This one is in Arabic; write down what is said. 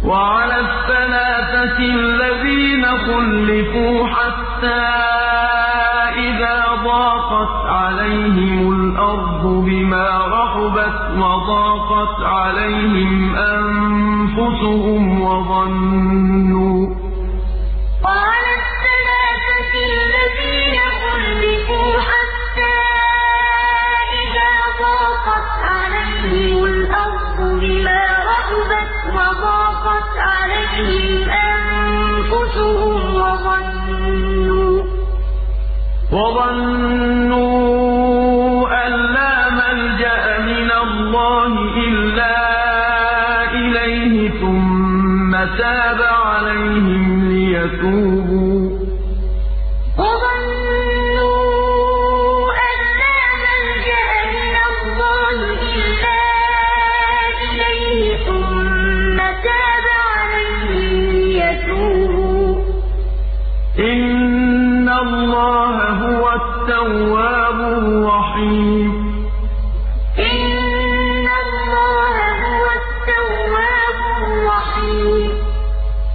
وعلى الثلاثة الذين خلفوا حتى إذا ضاقت عليهم الأرض بما رحبت وضاقت عليهم أنفسهم وظنوا وعلى الثلاثة الذين خلفوا حتى إذا ضاقت عليهم الأرض بما رحبت وضاقت عليهم أنفسهم وظنوا أن لا ملجأ من الله إلا إليه ثم تاب عليهم ليتوبوا وظنوا أن لا ملجأ من الله إلا إليه ثم تاب عليهم ليتوبوا إن الله هو التواب الرحيم